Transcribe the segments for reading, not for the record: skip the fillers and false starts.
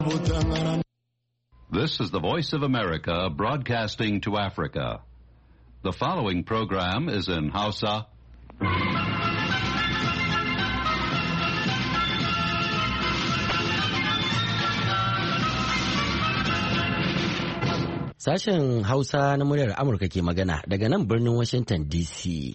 This is the Voice of America broadcasting to Africa. The following program is in Hausa. Sashen Hausa na muryar Amurka ke magana daga nan birnin Washington DC.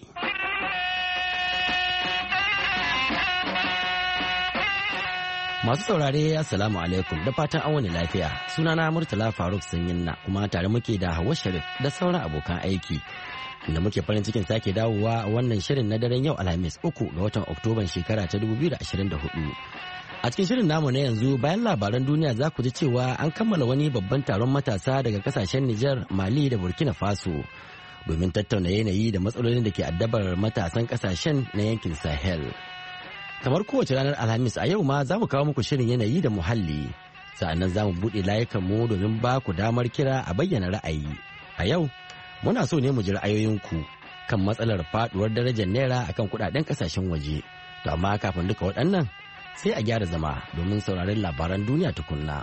Masu saurare Assalamu alaikum da fatan an wani lafiya. Sunana Murtala Faruk Sanyinna kuma tare muke da Hawwa Sharif da sauran abokan aiki. Da muke farin cikin sake dawowa a wannan shirin na daren yau Alhamis 3 ga watan Oktoban shekara ta 2024. A cikin shirin namu na yanzu bayan labaran duniya za ku ji cewa an kammala wani babban taron matasa daga kasashen Nijar, Mali da Burkina Faso domin tattauna yanayi da matsalolin da ke addabar matasan kasashen na yankin Sahel. Kamar kowace ranar Alhamis a yau ma za mu kawo muku shirin yanayi da muhalli. Sa'annan za mu buɗe layukanmu domin ba ku damar kira a bayyana ra'ayi. A yau muna so ne mu ji ra'ayoyinku kan matsalar faduwar darajar naira akan kudaden kasashen waje. To amma kafin duka waɗannan sai a gyara zama domin sauraron labaran duniya tukunna.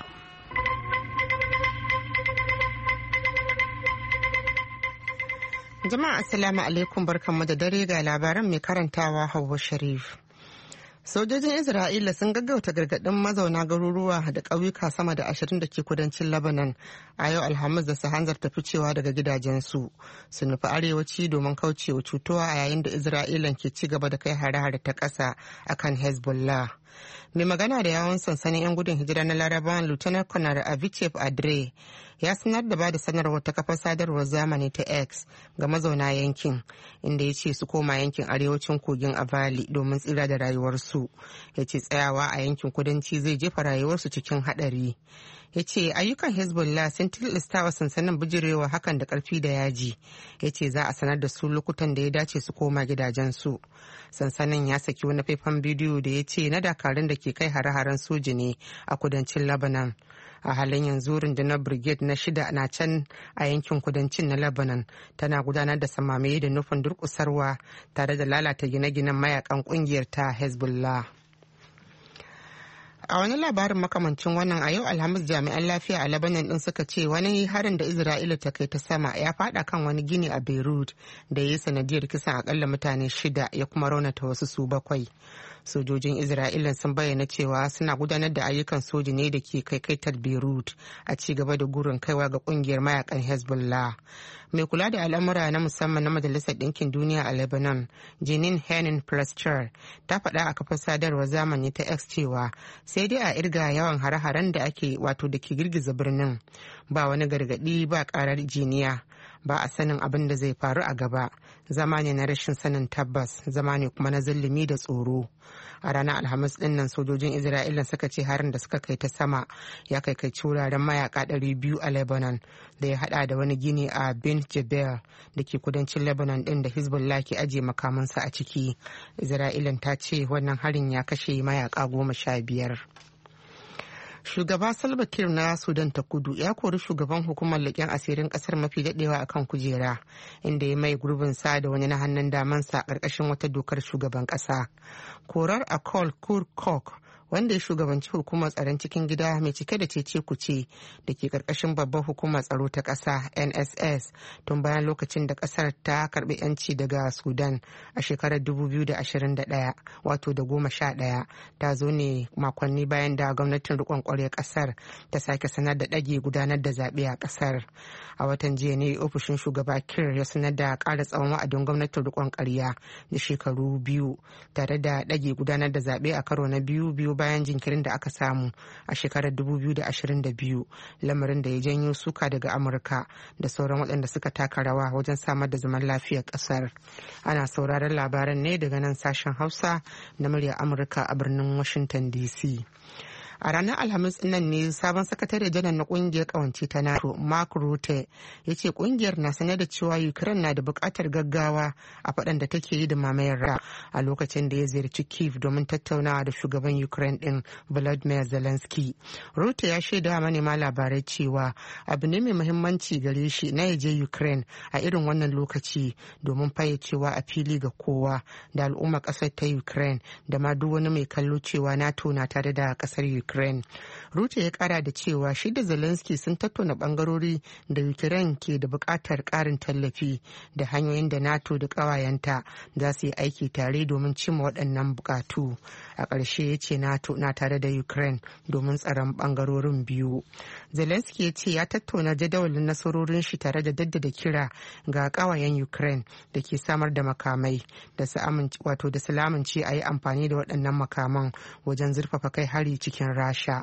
Jama'a assalamu alaikum barkanmu da dare ga labaran mai karantawa Hauwa Sharif. Sojojin Isra'ila sun gaggauta gargaɗin mazauna garuruwa da ƙauyuka sama da 20 da ke kudancin Lebanon a yau Alhamis da su hanzarta ficewa daga gidajensu su nufi arewaci domin kaucewa cutuwa a yayin da Isra'ilan ke ci gaba da kai hare-hare ta ƙasa akan Hezbollah. Mai magana da yawon sansanin 'yan gudun hijira na Larabawan Lieutenant Colonel Avichep Adre ya sanar da ba da sanarwar ta kafar sadarwar zamani ta X ga mazauna yankin inda ya ce su koma yankin arewacin kogin Avali domin tsira da rayuwarsu. Ya ce tsayawa a yankin kudanci zai jefa rayuwarsu cikin haɗari. Ya ce ayyukan Hezbollah sun tilasta wa sansanin bijirewa hakan da karfi da yaji. Ya ce za a sanar da su lokutan da ya dace su koma gidajensu. Sansanin ya saki wani faifan bidiyo da ya ce na dakarun da ke kai hare-haren soji ne a kudancin Lebanon. A halin yanzu rundunar brigade na 6 na can a yankin kudancin na Lebanon tana gudanar da samamaye da nufin durkusarwa tare da lalata gine-ginen mayakan kungiyar ta Hezbollah. A wani labarin makamancin wannan a yau Alhamis jami'an lafiya a Lebanon din suka ce wani harin da Isra'ila ta kai ta sama ya fada kan wani gini a Beirut da ya yi sanadiyar kisan akalla mutane 6 ya kuma raunata wasu su 7. Sojojin Isra'ila sun bayyana cewa suna gudanar da ayyukan soji ne da ke kaikaitar Beirut a ci gaba da gurin kaiwa ga kungiyar mayakan Hezbollah. Mai kula da al'amura na musamman na Majalisar Ɗinkin Duniya a Lebanon, Jeanine Henning Plasschaert, ta faɗa a kafar sadarwar zamani ta X cewa sai dai a irga yawan hare-haren da ake wato da ke girgiza birnin. Ba wani gargaɗi ba ƙarar jiniya. Ba a sanin abin da zai faru a gaba. Zama ne na rashin sanin tabbas, zama ne kuma na zulumi da tsoro. A ranar Alhamis din nan sojojin Isra'ila suka ce harin da suka kai ta sama ya kai wuraren mayaka 200 a Lebanon da ya hada da wani gini a Ben Jebel da ke kudancin Lebanon din da Hezbollah ke ajiye makamansa a ciki. Isra'ilan ta ce wannan harin ya kashe mayaka 15. Shugaba Salva Kiir na Sudan ta kudu ya kori shugaban hukumar leƙen asirin ƙasar mafi daɗewa akan kujera inda ya mai gurbin sa da wani na hannun damansa ƙarƙashin wata dokar shugaban ƙasa. Korar Akol Kurkok wanda ya shugabanci hukumar tsaron cikin gida mai cike da cece kuce da ke karkashin babbar hukumar tsaro ta ƙasa NSS tun bayan lokacin da ƙasar ta karbi yanci daga Sudan a shekarar 2021 wato da 11 ta zo ne makonni bayan da gwamnatin riƙon ƙwarya ƙasar ta sake sanar da ɗage gudanar da zaɓe a ƙasar. A watan jiya ne ofishin shugaba Kiir ya sanar da ƙara tsawon wa'adin gwamnatin riƙon ƙwarya da shekaru 2 tare da ɗage gudanar da zaɓe a karo na biyu bayan jinkirin da aka samu a shekarar 2022 lamarin da ya janyo suka daga Amurka da sauran waɗanda suka taka rawa wajen samar da zaman lafiyar ƙasar. Ana sauraron labaran ne daga nan sashen Hausa na muryar Amurka a birnin Washington DC. A ranar Alhamis nan ne sabon sakatare janar na kungiyar kawance ta NATO Mark Rutte ya ce kungiyar na sanar da cewa Ukraine na da bukatar gaggawa a faɗan da take yi da mamayar Rasha a lokacin da ya ziyarci Kyiv domin tattaunawa da shugaban Ukraine din Volodymyr Zelensky. Rutte ya shaida manema labarai cewa abu ne mai muhimmanci gare shi na ya je Ukraine a irin wannan lokaci domin fayyacewa a fili ga kowa da al'ummar ƙasar ta Ukraine da ma duk wani mai kallo cewa NATO na tare da ƙasar Ukraine. Ukraine. Rute ya kara da cewa shi da Zelensky sun tattauna bangarori da Ukraine ke da bukatar karin tallafi da hanyoyin da NATO da kawayenta za su yi aiki tare domin cimma waɗannan bukatu. A ƙarshe ya ce NATO na tare da Ukraine domin tsaron bangarorin biyu. Zelensky ya ce ya tattauna jadawalin nasarorin shi tare da daddada kira ga kawayen Ukraine da ke samar da makamai da su lamunce a yi amfani da waɗannan makaman wajen zurfafa kai hari cikin Rasha.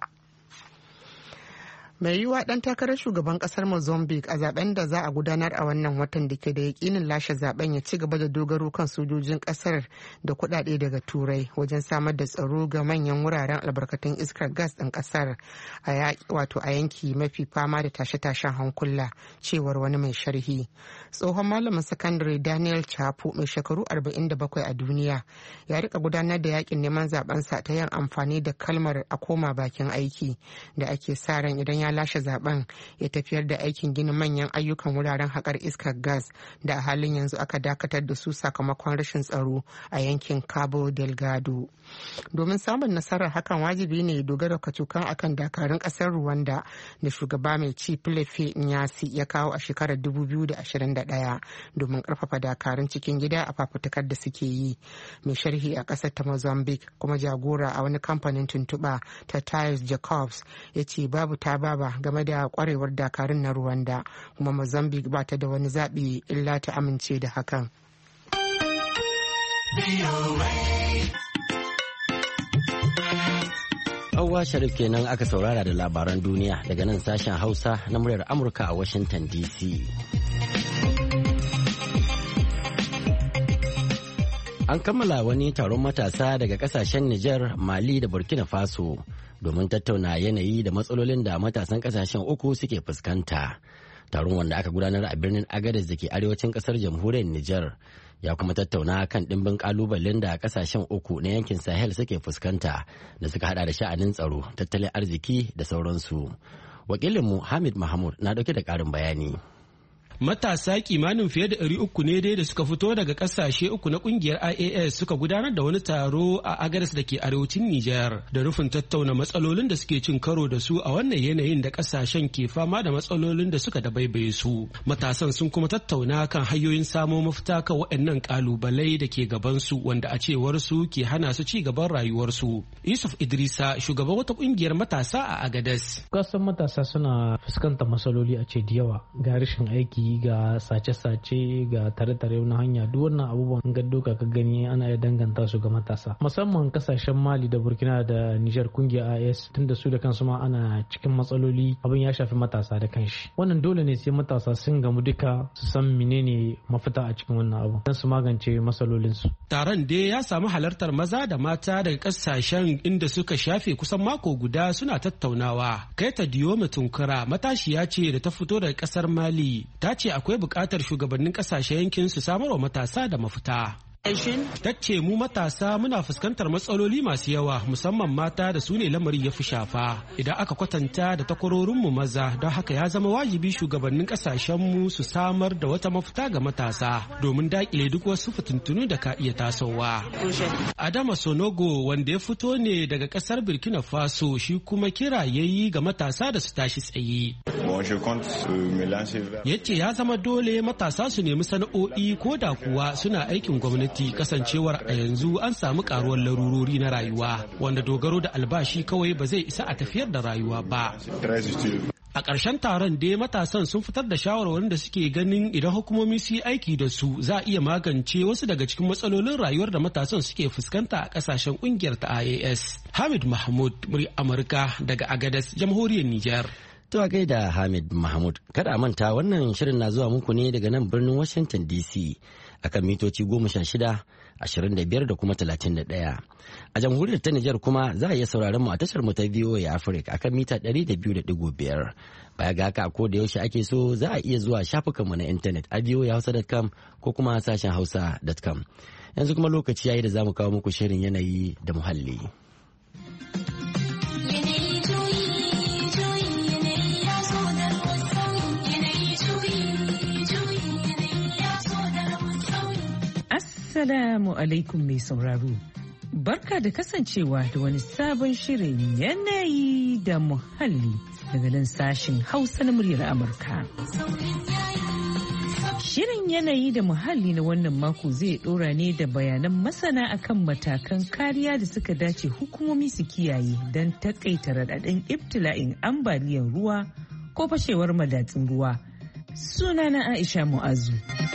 Mai yiwuwa ɗan takarar shugaban ƙasar Mozambique a zaben da za a gudanar a wannan watan da ke da yakinin lashe zaben ya ci gaba da dogaro kan sojojin ƙasar da kuɗaɗe daga turai wajen samar da tsaro ga manyan wuraren albarkatun iskar gas ɗin ƙasar a yanki mafi fama da tashe-tashen hankula, cewar wani mai sharhi. Tsohon malamin sakandare Daniel Chapo mai shekaru 47 a duniya ya rika gudanar da yakin neman zabensa ta yin amfani da kalmar a koma bakin aiki da ake sa ran idan ya lashe zaben ya tafiyar da aikin gina manyan ayyukan wuraren haƙar iskar gas da a halin yanzu aka dakatar da su sakamakon rashin tsaro a yankin Cabo Delgado. Domin samun nasarar hakan wajibi ne ya dogara kacukan akan dakarun ƙasar Rwanda da shugaba mai ci Philippe Nyasi ya kawo a shekarar 2021 domin ƙarfafa dakarun cikin gida a fafutukar da suke yi. Mai sharhi a ƙasar ta Mozambique kuma jagora a wani kamfanin tuntuɓa ta Tiles Jacobs ya ce babu ta baba game da kwarewar dakarun na Rwanda kuma Mozambique ba ta da wani zaɓi illa ta amince da hakan. Hauwa Sharif kenan aka saurara da labaran duniya daga nan sashen Hausa na muryar Amurka a Washington DC. An kammala wani taron matasa daga kasashen Nijar, Mali da Burkina Faso domin tattauna yanayi da matsalolin da matasan kasashen uku suke fuskanta. Taron wanda aka gudanar a birnin Agadez da ke arewacin kasar jamhuriyar Nijar ya kuma tattauna kan ɗimbin kalubalen da kasashen uku na yankin Sahel suke fuskanta da suka hada da sha'anin tsaro, tattalin arziki da sauransu. Wakilinmu Hamid Mahmud na dauke da ƙarin bayani. Matasa kimanin fiye da 300 ne dai da suka fito daga kasashe uku na kungiyar IAS suka gudanar da wani taro a Agadez da ke arewacin Nijar da rufin tattauna matsalolin da suke cin karo da su a wannan yanayin da kasashen ke fama da matsalolin da suka dabaibaye su. Matasan sun kuma tattauna kan hanyoyin samo mafita kan waɗannan kalubalai da ke gaban su wanda a cewar su ke hana su ci gaban rayuwarsu. Yusuf Idrisa, shugaban wata kungiyar matasa a Agadez. Kasan matasa suna fuskantar matsaloli a ce da yawa ga rashin aiki, ga sace-sace, ga tare-tare na hanya, duk wannan abubuwan ga doka ka gani ana iya danganta su ga matasa, musamman kasashen Mali da Burkina da Niger. Kungiyar IS tunda su da kansu ma ana cikin matsaloli, abin ya shafi matasa da kanshi. Wannan dole ne sai matasa sun gamu duka su san menene mafita a cikin wannan abu don su magance matsalolin su. Taron dai ya samu halartar maza da mata daga kasashen inda suka shafe kusan mako guda suna tattaunawa. Kaita Diyome Tunkara matashiya ce da ta fito daga kasar Mali, ta ce akwai buƙatar shugabannin ƙasashen yankin su samarwa matasa da mafita. Ta ce mu matasa muna fuskantar matsaloli masu yawa, musamman mata da su ne lamari ya fi shafa idan aka kwatanta da takwarorinmu maza, don haka ya zama wajibi shugabannin ƙasashenmu su samar da wata mafita ga matasa domin daƙile duk wasu fitintunu da ka iya tasowa. Adama Sonogo wanda ya fito ne daga ƙasar Burkina Faso shi kuma kira yayi ga matasa da su tashi tsaye. Ya ce ya zama dole matasa su nemi sana'o'i ko da kuwa suna aikin gwamnati, kasancewar a yanzu an samu karuwar larurori na rayuwa wanda dogaro da albashi kawai ba zai isa a tafiyar da rayuwa ba. A ƙarshen taron dai matasan sun fitar da shawarwarin da suke ganin idan hukumomi su yi aiki da su za a iya magance wasu daga cikin matsalolin rayuwar da matasan suke fuskanta a ƙasashen ƙungiyar ta IAS. Hamid Mahmud, murya Amurka daga Agadez, jamhuriyar Nijar. To a gaida Hamid Mahmud, kada a manta wannan shirin na zuwa muku ne daga nan birnin Washington DC akan mitoci 16, 25 da kuma 31. A jamhuriyar ta Nijar kuma za a iya sauraron mu a tashar mu ta VOA Africa akan mita 200.5. Baya ga haka ko da yaushe ake so za a iya zuwa shafukan mu na intanet a voahausa.com ko kuma sashen hausa.com. Yanzu kuma lokaci yayi da zamu kawo muku shirin yanayi da muhalli. Assalamu alaikum mai sauraro. Barka da kasancewa da wani sabon shirin yanayi da muhalli daga nan sashen Hausa na muryar Amurka. Shirin yanayi da muhalli na wannan mako zai dora ne da bayanan masana akan matakan kariya da suka dace hukumomi su kiyaye don takaita raɗaɗin ibtila'in ambaliyar ruwa ko fashewar madatsin ruwa. Sunana Aisha Mu'azu.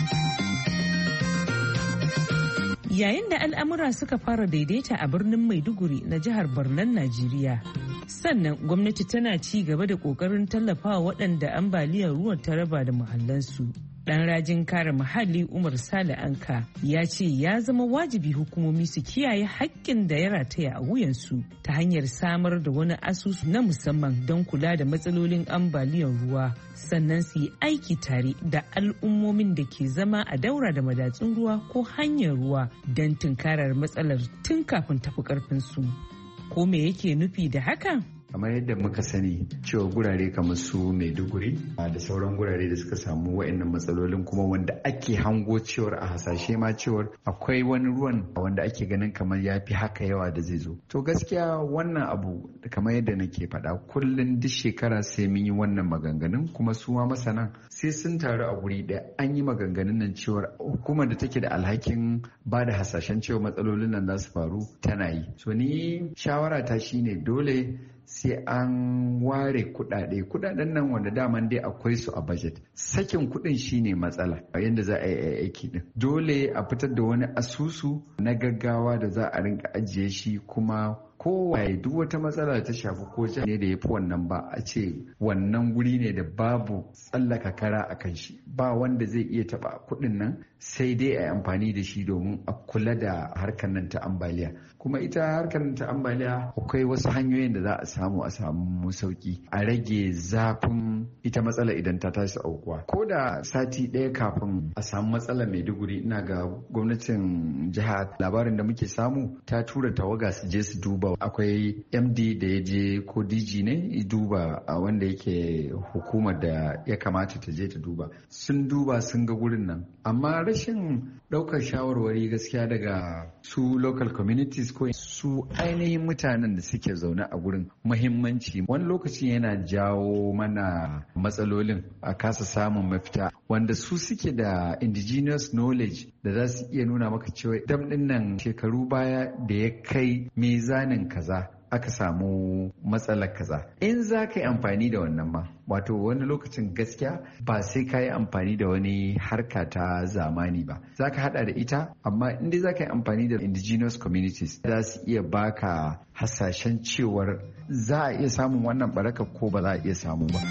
Yayin da al'amura suka fara daidaita a birnin Maiduguri na jihar Barnan Najeriya, sannan gwamnati tana ci gaba da ƙoƙarin tallafawa waɗanda ambaliyar ruwan ta raba da muhallansu. Ɗan rajin kare muhalli Umar Sale Anka ya ce ya zama wajibi hukumomi su kiyaye haƙƙin da ya rataya a wuyansu ta hanyar samar da wani asusu na musamman don kula da matsalolin ambaliyar ruwa, sannan su yi aiki tare da al'ummomin da ke zama a daura da madatsun ruwa ko hanyar ruwa don tunkarar matsalar tun kafin tafi ƙarfinsu. Ko me yake nufi da haka? Kamar yadda muka sani cewa gurare kamar su Maiduguri da sauran gurare da suka samu wa'annan matsalolin, kuma wanda ake hango cewar a hasashe ma cewar akwai wani ruwan wanda ake ganin kamar ya fi haka yawa da zai zo. To gaskiya wannan abu kamar yadda nake faɗa kullum duk shekara sai mun yi wannan maganganun, kuma su ma masanan sai sun taru a guri ɗaya an yi maganganun nan cewar hukumar da take da alhakin ba da hasashen cewa matsalolin nan za su faru tana yi. So ni shawara ta shine dole sai an ware kudaden nan wanda daman dai akwai su a budget. Sakin kudin shine matsala yadda za a yi aiki din. Dole a fitar da wani asusu na gaggawa da za a rinka ajiye shi, kuma kowaye duk wata matsala ta shafi ko ne da ya fi wannan ba a ce wannan guri ne da babu tsallaka kara a kan shi, ba wanda zai iya taba kuɗin nan sai dai a yi amfani da shi domin a kula da harkar nan ta ambaliya. Kuma ita harkar nan ta ambaliya akwai wasu hanyoyin da za a samu sauki a rage zafin ita matsala idan ta tashi aukuwa. Ko da sati ɗaya kafin a samu matsalar Maiduguri, ina ga gwamnatin jiha labarin da muke samu ta tura tawaga su je su duba. Akwai MD da ya je ko DG ne duba wanda yake hukumar da ya kamata ta je ta duba. Sun duba sun ga gurin nan, amma rashin ɗaukar shawarwari gaskiya daga su local communities ko su ainihin mutanen da suke zaune a gurin muhimmanci wani lokacin yana jawo mana matsalolin a kasa samun mafita, wanda su suke da indigenous knowledge da za su iya nuna maka cewa dam ɗin nan shekaru baya da ya kai mizanin kaza aka samu matsalar kaza. In za ka yi amfani da wannan ma, wato wani lokacin gaskiya ba sai ka yi amfani da wani harka ta zamani ba, za ka hada da ita, amma inda za ka yi amfani da indigenous communities za su iya baka hasashen cewar za a iya samun wannan baraka ko ba za a iya samu ba.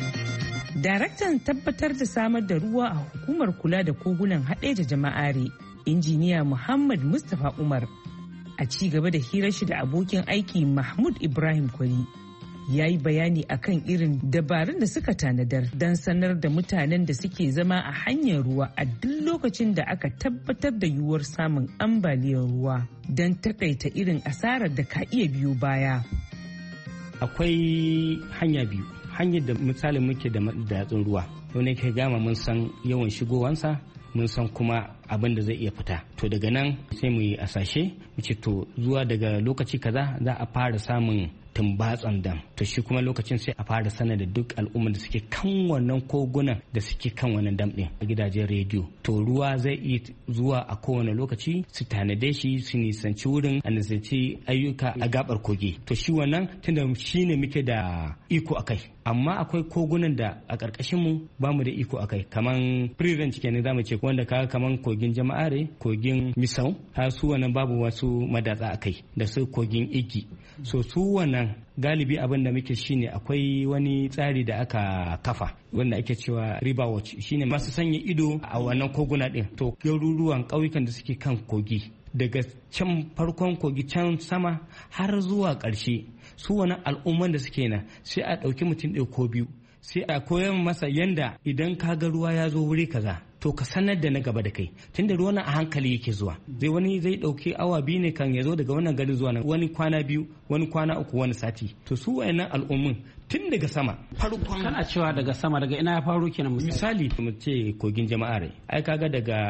Daraktan tabbatar da samar da ruwa a hukumar kula da kogunan Haɗeja Jama'are, injiniya Muhammad Mustapha Umar, a ci gaba da hirar shi da abokin aiki Mahmud Ibrahim Kwari, ya yi bayani akan irin dabarun da suka tanadar don sanar da mutanen da suke zama a hanyar ruwa a duk lokacin da aka tabbatar da yiwuwar samun ambaliyar ruwa don takaita irin asarar da ka iya biyo baya. Akwai hanya biyu. Hanyar da misalin muke da madatsun ruwa, wani ke gama mun san yawan shigowansa, mun san kuma abin da zai iya fita. To daga nan sai mu yi asashe mu ce to zuwa daga lokaci kaza za a fara samun tumbatsan dam. To shi kuma lokacin sai a fara sanar da duk al'ummar da suke kan wannan kogunan da suke kan wannan dam din a gidajen rediyo. To ruwa zai iya zuwa a kowane lokaci su tanade shi, su nisanci wurin, a nisanci ayyuka a gabar kogi. To shi wannan tunda shi ne muke da iko akai. Amma akwai kogunan da a ƙarƙashin mu ba mu da iko akai, kaman free range kenan zamu ce, wanda kaga kaman kogin Jama'are, kogin Misau, har su wannan babu wasu madatsa akai, da su kogin Igi. So su wannan galibi abin da muke shine akwai wani tsari da aka kafa wanda ake cewa river watch, shine masu sanya ido a wannan koguna din. To garuruwan ƙauyukan da suke kan kogi daga can farkon kogi can sama har zuwa ƙarshe, su wani al'umman da suke nan sai a ɗauki mutum ɗaya ko biyu, sai a koyar masa yanda idan ka ga ruwa ya zo wuri kaza to ka sanar da na gaba da kai, tunda ruwan a hankali yake zuwa. Wani zai ɗauki awa biyu ne kan ya zo daga wannan gari zuwa nan, wani kwana biyu, wani kwana uku, wani sati. To su wayannan al'ummun tun daga sama farkon, kana cewa daga sama, daga ina ya faru kenan? Misali mu ce kogin Jama'are, ai kaga daga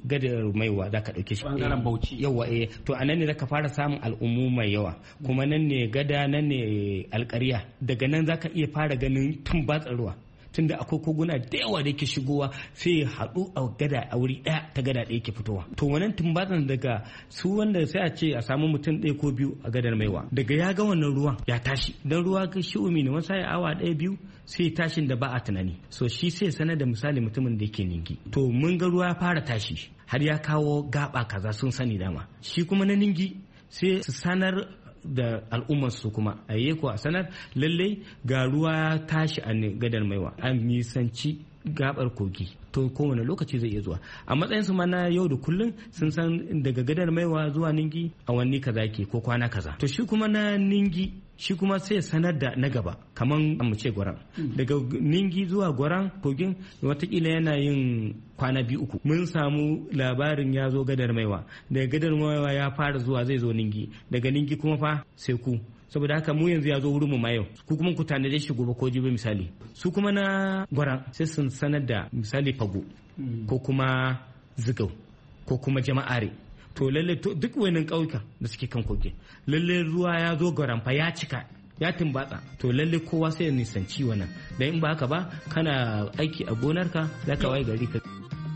gadar maiwa za ka ɗauke shi bangaren Bauchi yawa to a nan ne zaka fara samun al'ummu mai yawa kuma nan ne gada nan ne alƙarya daga nan zaka iya fara ganin tumbatsar ruwa tunda akwai koguna da yawa da ke shigowa sai ya haɗu a gada a wuri ɗaya ta gada ɗaya ke fitowa to wannan tumbatsan daga su wanda sai a ce a samu mutum ɗaya ko biyu a gadar maiwa daga ya ga wannan ruwan ya tashi dan ruwa ga shi umi ne wasa ya awa ɗaya biyu sai tashin da ba a tunani so shi sai sanar da misali mutumin da yake ningi to mun ga ruwa ya fara tashi har ya kawo gaba kaza sun sani dama shi kuma na ningi sai su sanar da al'ummarsu kuma a ko a sanar lallai ga ruwa tashi a gadar maiwa an nisanci gabar kogi to kowane lokaci zai iya zuwa a matsayin su ma na yau da kullum sun san daga gadar maiwa zuwa ningi awanni kaza ke ko kwana kaza to shi kuma na ningi shi kuma sai sanar da na gaba kaman mu ce gwaran daga ningi zuwa gwaran kogin watakila yana yin kwana 2-3 mun samu labarin ya zo gadar maiwa daga gadar maiwa ya fara zuwa zai zo ningi daga ningi kuma fa sai ku saboda haka mu yanzu ya zo wurin mu ma yau ku kuma ku tanade shi gobe ko jibi misali su kuma na gwaran sai sun sanar da misali fago ko kuma zigau ko kuma jama'are to lalle duk wani ƙauyuka da suke kan kogi lalle ruwa ya zo garamfa ya cika ya tumbatsa to lalle kowa sai ya nisanci wannan dan in ba haka ba kana aiki a gonarka zaka waye gari ka.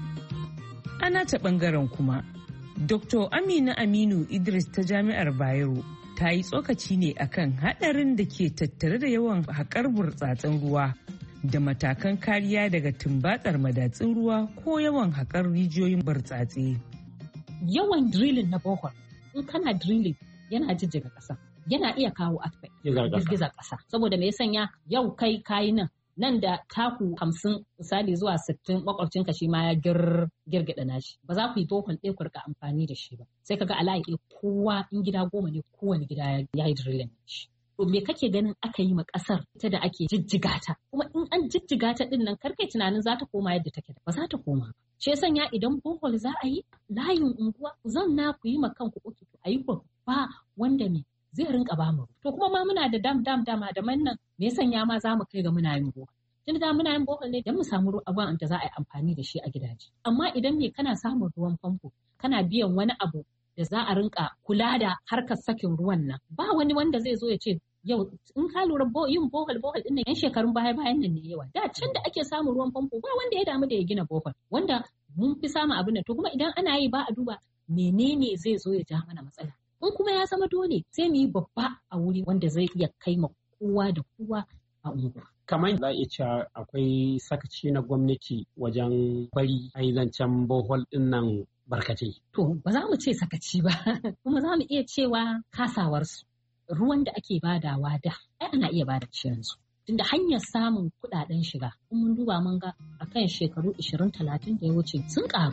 Ana ta bangaren kuma Dr. Amina Aminu Idris ta Jami'ar Bayero ta yi tsokaci ne akan hadarin da ke tattare da yawan haƙar burtsatsen ruwa da matakan kariya daga tumbatsar madatsin ruwa ko yawan haƙar rijiyoyin burtsatse. Yawan drilling na bohol in kana drilling yana jijjiga ƙasa yana iya kawo earthquake girgizar ƙasa saboda me ya sanya yau kai kayi nan da taku 50 misali zuwa 60 makwabcinka shi ma ya girgida nashi ba za ku yi bohol ɗaya ku rika amfani da shi ba sai kaga alaƙi kowa in gida 10 ne kowane gida ya yi drilling shi to me kake ganin aka yi ma ƙasar ita da ake jijjiga ta kuma in an jijjiga ta din nan karkai tunanin za ta koma yadda take ba za ta koma shi sanya idan bohol za a yi layin unguwa zan na ku yi ma kanku uku a yi babba wanda me zai rinka ba mu to kuma ma muna da dam da nan me sanya ma za mu kai ga muna yin bohol tun da muna yin bohol ne dan mu samu ruwan da za a yi amfani da shi a gidaje amma idan me kana samun ruwan famfo kana biyan wani abu da za a rinka kula da harkar sakin ruwan nan ba wani wanda zai zo ya ce yau in ka lura yin bohol din nan yan shekarun bayan nan ne yawa da can da ake samun ruwan famfo ba wanda ya damu da ya gina bohol wanda mun fi samun abin nan to kuma idan ana yi ba a duba menene zai zo ya ja mana matsala in kuma ya zama dole sai mu yi babba a wuri wanda zai iya kai ma kowa da kowa a unguwa kamar za a iya cewa akwai sakaci na gwamnati wajen bari a yi zancen bohol din nan barkatai to ba za mu ce sakaci ba kuma za mu iya cewa kasawarsu ruwan da ake badawa da ana iya bada yanzu tunda hanyar samun kudaden shiga in mun duba mun ga akan shekaru 20-30 da ya wuce sun karu.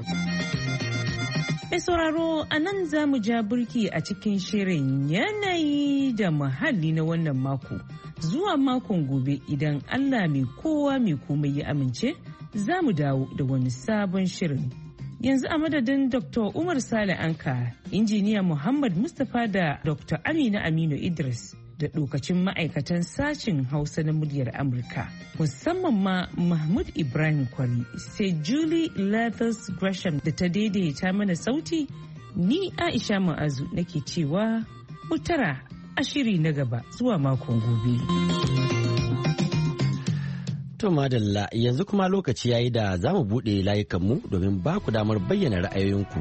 Mai sauraro a nan za mu ja burki a cikin shirin yanayi da muhalli na wannan mako. Zuwa makon gobe idan Allah mai kowa mai komai ya amince za mu dawo da wani sabon shirin. Yanzu a madadin Dr. Umar Sale Anka, injiniya Muhammad Mustapha da Dr. Amina Aminu Idris da dokacin ma'aikatan sashen Hausa na muryar Amurka. Musamman ma Mahmud Ibrahim Kwari sai Julie Lathers Gresham da ta daidaita mana sauti, ni Aisha Ma'azu nake cewa mutara a shiri na gaba zuwa makon gobe. To madalla yanzu kuma lokaci yayi da za mu buɗe layukanmu domin ba ku damar bayyana ra'ayoyinku.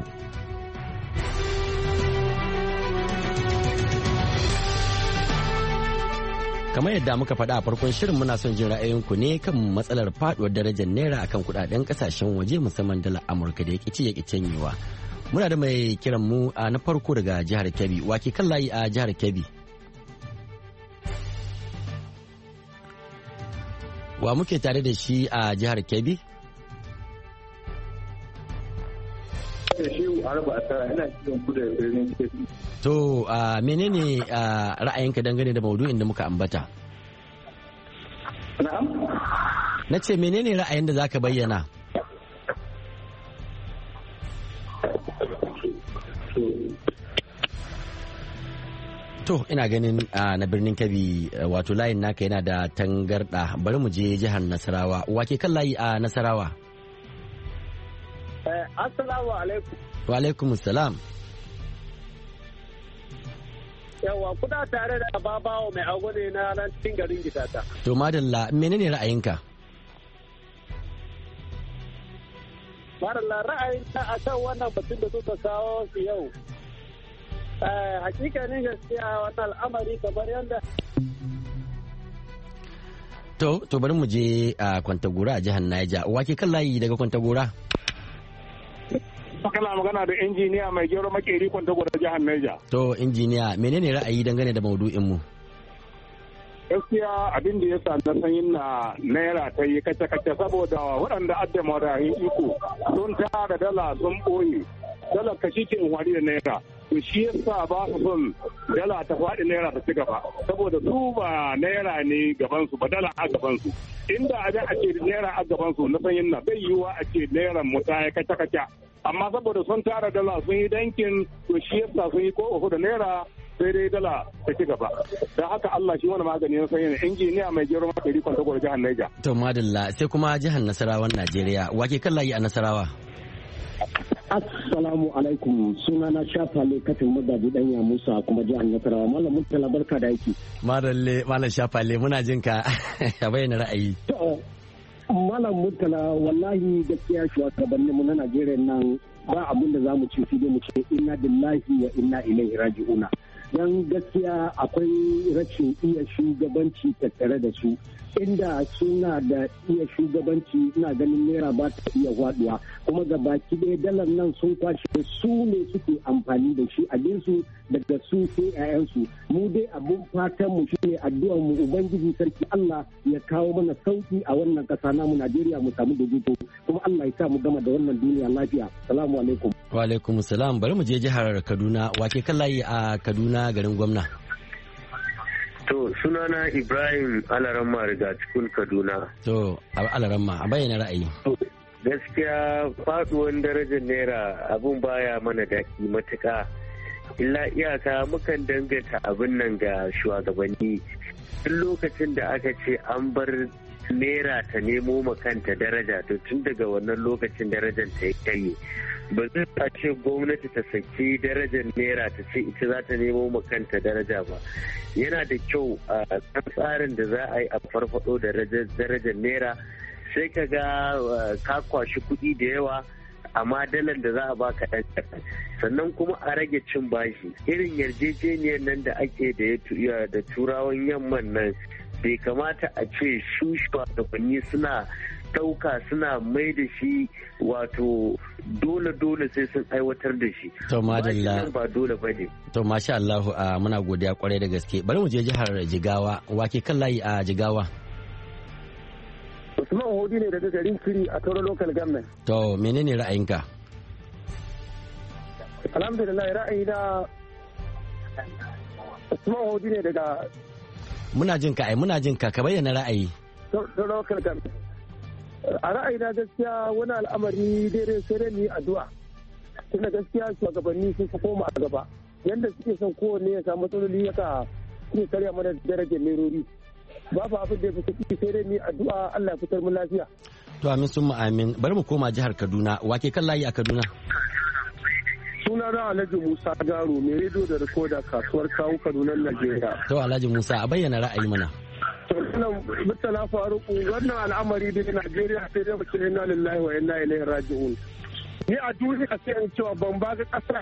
Kamar yadda muka faɗa a farkon shirin muna son jin ra'ayoyinku ne kan matsalar faɗuwar darajar naira akan kuɗaɗen ƙasashen waje musamman dalar Amurka da ya ƙi canyewa. Muna da mai kiran mu a na farko daga jihar Kebbi. Wake kan layi a jihar Kebbi? Wa muke tare da shi a jihar Kebbi? To, menene ra'ayinka dangane da maudu'in da muka ambata? Na'am? Na ce menene ra'ayin da zaka bayyana? To ina ganin na birnin Kebbi wato layin naka yana da tangarda bari mu je jihar Nasarawa. Wake kan layi a Nasarawa? Assalamu alaikum. Wa alaikum salam. Yawa kuna tare da babawo mai agwade na nan cikin garin Gitata. To madalla menene ra'ayinka? Madalla ra'ayinka a kan wannan batun da suka kawo su yau. Hakikanin gaskiya wannan al'amari kamar yadda To bari mu je a Kwantagora a jihar Niger. Wake kan layi daga Kwantagora? Kana magana da injiniya mai gero makeri Kwantagora jihar Niger. To injiniya menene ra'ayi dangane da maudu'in mu? Gaskiya abin da ya sa na sanyin na naira ta yi kace-kace saboda waɗanda adda marahin iko sun tara dala sun ɓoye. Dala kashi ke wari da naira. To shi yasa ba su son dala ta faɗi naira ta ci gaba saboda su ba naira ne gabansu ba dala a gabansu. Inda a ce naira a gabansu na sanyin na bai yiwuwa a ce naira mu ta yi kace-kace. Amma saboda sun tara dala sun yi dankin to shi yasa sun yi ko da naira sai dai dala ta ci gaba. Don haka Allah shi wani magani na sanyin injiniya mai gero makeri Kwantagora jihar Niger. To madalla sai kuma jihar Nasarawan Najeriya. Wake kan layi a Nasarawa? Assalamu alaikum, sunana Shafale Katin Magaji Danya Musa kuma jihar Nasarawa. Malam Murtala barka da aiki. Madalle Malam Shafale muna jin ka ya bayyana ra'ayi. Malam Murtala wallahi gaskiya shugabannin mu na Najeriya nan ba abin da zamu ci sai dai mu ce inna lillahi wa inna ilaihi raji'una. Dan gaskiya akwai rashin iya shugabanci tattare da su. Inda suna da iya shugabanci ina ganin naira ba ta iya waduwa kuma ga baki ɗaya dalar nan sun kwashe su ne suke amfani da shi abinsu daga su sai 'ya'yansu mu dai abun fatan mu shine addu'ar mu ubangiji sarki Allah ya kawo mana sauki a wannan ƙasa namu Najeriya mu samu daidaito kuma Allah ya sa mu gama da wannan duniya lafiya. Assalamu alaikum. Wa alaikum salam. Bari mu je jihar Kaduna. Wake kan layi a Kaduna garin gwamna? To sunana Ibrahim Alaramma daga cikin Kaduna. To Alaramma a bayyana ra'ayi. Gaskiya faduwan darajar naira abun baya mana daɗi matuƙa. Illa iyaka mukan danganta abin nan ga shugabanni. Duk lokacin da aka ce an bar naira ta nemo makanta daraja to tun daga wannan lokacin darajar ta yi. Ba zai a ce gwamnati ta saki darajar naira ta ce ita za ta nemo makanta daraja ba. Yana da kyau a tsarin da za a yi a farfado da darajar naira sai ka ga ka kwashi kuɗi da yawa amma dalar da za a baka ɗan kaɗan sannan kuma a rage cin bashi irin yarjejeniyar nan da ake da turawan yamman nan bai kamata a ce su shugabanni suna ɗauka suna mai da shi wato dole sai sun aiwatar da shi. To madalla. Ba dole ba ne. To masha Allah muna godiya kwarai da gaske. Bari mu je jihar Jigawa. Wake kan layi a Jigawa? Usman Hodi ne daga garin Kiri a Toro Local Government. To menene ra'ayinka? Alhamdulillah ra'ayina Usman Hodi ne daga Muna jin ka ka bayyana ra'ayi. Toro Local Government. A ra'ayina gaskiya wani al'amari daidai sai dai ni addu'a tunda gaskiya shugabanni sun fi koma a gaba yanda suke son kowanne ya samu matsaloli yaka suke karya mana darajar nerori babu abin da ya fi sai dai ni addu'a Allah ya fitar mu lafiya. To amin sun amin. Bari mu koma jihar Kaduna. Wake kan layi a Kaduna? Suna na Alhaji Musa Garo mai rediyo da rikoda kasuwar kawo Kaduna Najeriya. To Alhaji Musa a bayyana ra'ayi mana. Wannan Murtala Faruku wannan al'amari da Najeriya sai dai bace inna lillahi wa inna ilaihi raji'un. Ni a duniya sai in cewa ban ba ga kasa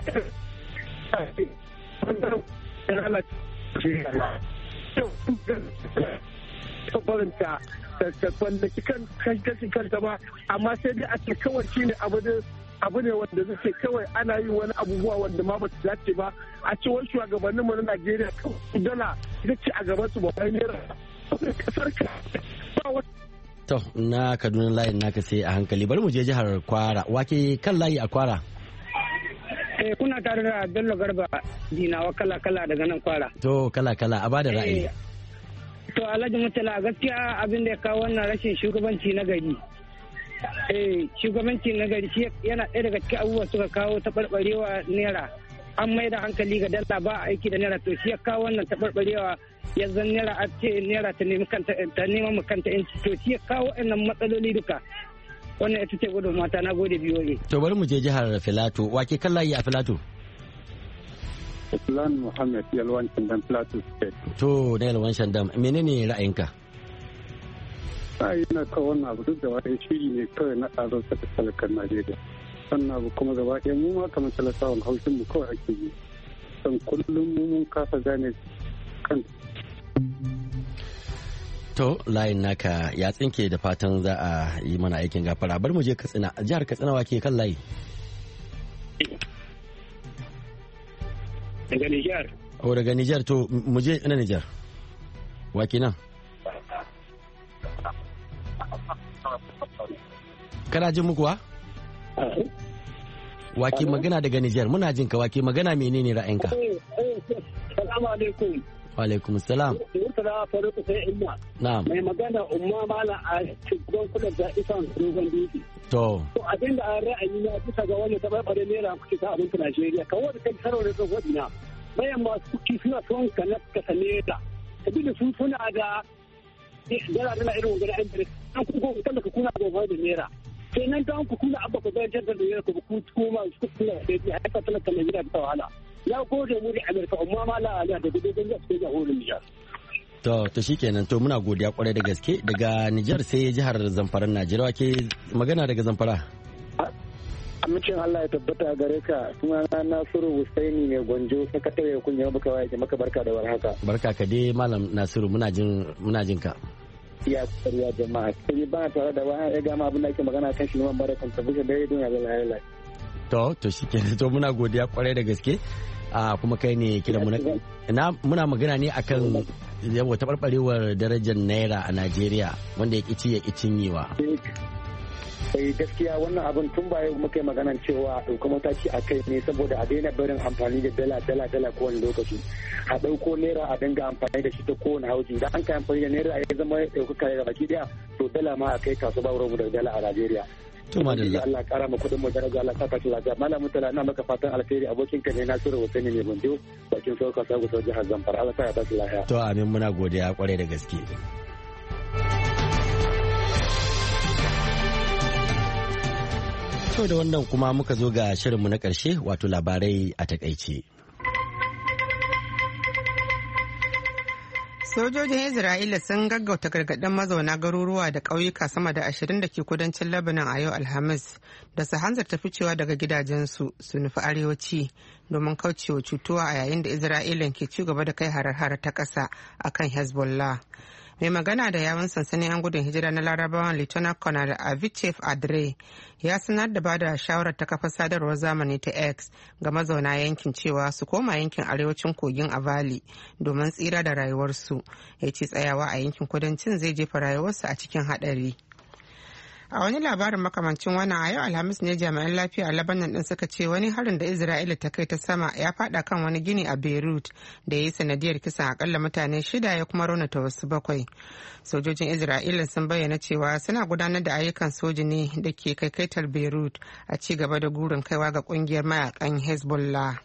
ta kwallaki kan kanta ba amma sai dai a ce kawai shine abu ne wanda zai kawai ana yin wani abubuwa wanda ma ba su dace ba a ce wani shugabannin mu na Najeriya kawai dala ita ce a gaban su ba wai naira kasar ka ba wata. To na Kaduna layin naka sai a hankali bari mu je jihar Kwara. Wake kan layi a Kwara? Kuna tare da Bello Garba Dinawa kala daga nan Kwara. To kala a bada ra'ayi. To Alhaji Murtala gaskiya abin da ya kawo wannan rashin shugabanci na gari. Shugabanci na gari shi yana ɗaya daga cikin abubuwa suka kawo taɓarɓarewa naira. An mai da hankali ga dala ba aiki da naira to shi ya kawo wannan taɓarɓarewa ya zan naira a ce naira ta neman kanta yanci to shi ya kawo wannan matsaloli duka. wannan ita ce gudun mata na gode biyoyi. To bari mu je jihar Filato, wake kan layi a Filato? Islam Muhammad Yalwan Shandam Plateau State. To na Yalwan Shandam, menene ra'ayinka? Ra'ayi na kawo wannan abu duk da wani shiri ne kawai na tsaro ta talakan Najeriya. Sannan abu kuma gaba ɗaya mu ma kamar talakawan haushin mu kawai ake yi. San kullum mu mun kasa gane kan. To layin naka ya tsinke da fatan za a yi mana aikin gafara. Bar mu je Katsina, jihar Katsina wake kan layi. Daga Nijar. Daga Nijar, to mu je ina Nijar. Wake nan. Kana jin mu kuwa? Wake magana daga Nijar, muna jin ka. Wake magana, menene ra'ayinka? Assalamu alaikum. Wa alaikum salam. Mutala Faruku sai Imma. Na'am. Mai magana Umma Mala a cikin kula da isan dogon dutse. To abinda a ra'ayi na bisa ga wani tabarbare naira kuke ta abin Najeriya kawai da kai sarau da tsofaffi na bayan masu kuki suna son kasa naira sabida sun suna da dala irin wani an bere an kuko kalla ka kuna gobe da naira sai nan dan ku kuna abba ku bayar da naira ku ku kuma su kuna da ya haka talaka Najeriya ta wahala ya gode mu da Amerika amma mala ala da gudu da su ga horin Nijar. To shikenan, to muna godiya kwarai da gaske. Daga Nijar sai jihar Zamfara Najeriya, ke magana daga Zamfara. Amincin Allah ya tabbata gare ka, suna Nasiru Husaini ne Gwanjo, sakatare kungiyar baka waye maka barka da warhaka. Barka ka dai Malam Nasiru, muna jin ka. Ya kariya jama'a, sai ba tare da wani ya gama abin da ake magana kan shi man barakan tabbata da ya duniya da lalai. To shikenan, to muna godiya kwarai da gaske. Kuma kai ne kira muna magana ne akan yawa taɓarɓarewar darajar naira a Najeriya wanda ya ƙici ya cinyewa. Gaskiya wannan abin tun baya muka yi maganan cewa ɗauka mataki a kai ne saboda a daina barin amfani da dala kowane lokaci a ɗauko naira a dinga amfani da shi ta kowane hauji da an kai amfani da naira ya zama ɗaukaka da baki ɗaya to dala ma a kai kasu ba wurin da dala a Najeriya. To madalla. Allah kara mu kudin mu daraja Allah saka shi lafiya. Malam Mutala ina maka fatan alheri abokin ka ne Nasiru Hussaini ne Bondo bakin sauka sagu sau jihar Zamfara. Allah ya ba shi lafiya. To amin, muna godiya kwarai da gaske. To da wannan kuma muka zo ga shirinmu na ƙarshe wato labarai a takaice. Sojojin Isra'ila sun gaggauta gargaɗin mazauna garuruwa da ƙauyuka sama da 20 da ke kudancin Lebanon a yau Alhamis da su hanzarta ficewa daga gidajensu su nufi arewaci domin kaucewa cutuwa a yayin da Isra'ilan ke ci gaba da kai harar-harar ta ƙasa a kan Hezbollah. Mai magana da yawun sansanin 'yan gudun hijira na Larabawan Lieutenant Colonel Avichef Adre ya sanar da bada shawarar ta kafar sadarwar zamani ta X ga mazauna yankin cewa su koma yankin arewacin kogin Avali domin tsira da rayuwarsu. Ya ce tsayawa a yankin kudancin zai jefa rayuwarsu a cikin haɗari. A wani labarin makamancin wannan a yau Alhamis ne jami'an lafiya a Lebanon din suka ce wani harin da Isra'ila ta kai ta sama ya fada kan wani gini a Beirut da ya yi sanadiyar kisan akalla mutane 6 ya kuma raunata wasu 7. Sojojin Isra'ila sun bayyana cewa suna gudanar da ayyukan soji ne da ke kaikaitar Beirut a ci gaba da gurin kaiwa ga kungiyar mayakan Hezbollah.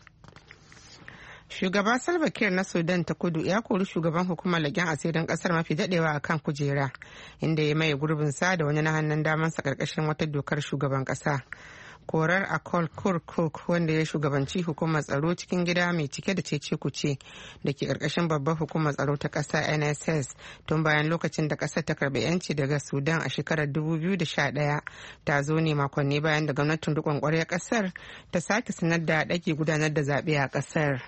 Shugaba Salva Kiir na Sudan ta kudu ya kori shugaban hukumar lagen asirin kasar mafi dadewa a kan kujera inda ya maye gurbinsa da wani na hannun damansa karkashin wata dokar shugaban kasa. Korar Akol Kurkuk wanda ya shugabanci hukumar tsaro cikin gida mai cike da cece kuce da ke karkashin babbar hukumar tsaro ta kasa NSS tun bayan lokacin da kasar ta karbi yanci daga Sudan a shekarar 2011 ta zo ne makonni bayan da gwamnatin rikon kwaryar kasar ta sake sanar da dake gudanar da zaɓe a kasar.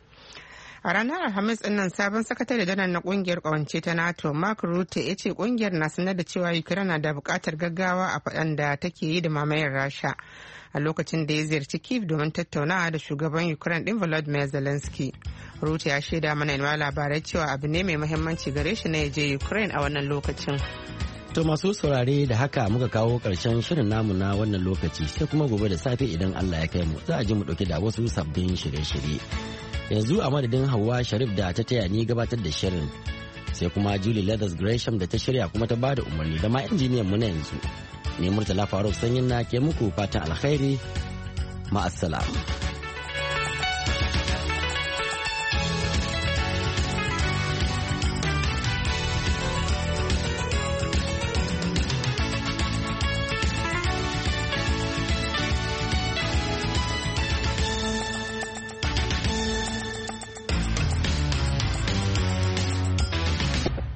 A ranar Alhamis ɗinnan sabon sakatare janar na kungiyar kawance ta NATO Mark Rutte ya ce kungiyar na sanar da cewa Ukraine na da buƙatar gaggawa a faɗan da take yi da mamayar Rasha a lokacin da ya ziyarci Kyiv domin tattaunawa da shugaban Ukraine ɗin Volodymyr Zelensky. Rutte ya shaida mana labarai cewa abu ne mai muhimmanci gare shi na ya je Ukraine a wannan lokacin. To masu saurare da haka muka kawo ƙarshen shirin namu na wannan lokaci sai kuma gobe da safe idan Allah ya kai mu za a ji mu ɗauke da wasu sabbin shirye-shirye. Yanzu a madadin Hauwa Sharif da ta taya ni gabatar da shirin sai kuma Julie Leathers Gresham da ta shirya kuma ta bada umarni da ma injiniyan mu na yanzu ne Murtala Faruk Sanyin na ke muku fatan alkhairi ma'assalam.